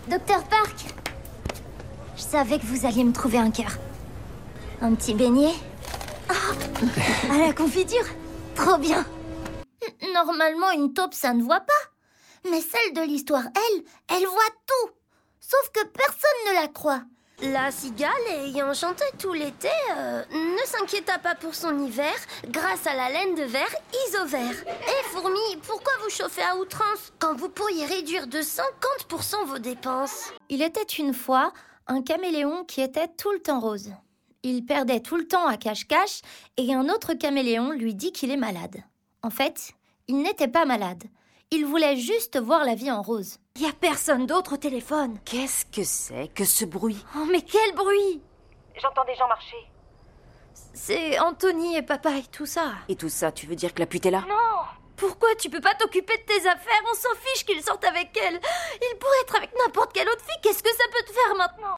Docteur Park, je savais que vous alliez me trouver un cœur. Un petit beignet. Ah, à la confiture. Trop bien. Normalement, une taupe, ça ne voit pas. Mais celle de l'histoire, elle voit tout. Sauf que personne ne la croit. La cigale, ayant chanté tout l'été, ne s'inquiéta pas pour son hiver grâce à la laine de verre Isover. Et fourmi, pourquoi vous chauffez à outrance quand vous pourriez réduire de 50% vos dépenses? Il était une fois un caméléon qui était tout le temps rose. Il perdait tout le temps à cache-cache et un autre caméléon lui dit qu'il est malade. En fait, il n'était pas malade. Il voulait juste voir la vie en rose. Il n'y a personne d'autre au téléphone. Qu'est-ce que c'est que ce bruit? Oh, mais quel bruit! J'entends des gens marcher. C'est Anthony et papa et tout ça. Et tout ça, tu veux dire que la pute est là? Non! Pourquoi tu peux pas t'occuper de tes affaires? On s'en fiche qu'ils sortent avec elle. Il pourrait être avec n'importe quelle autre fille. Qu'est-ce que ça peut te faire maintenant?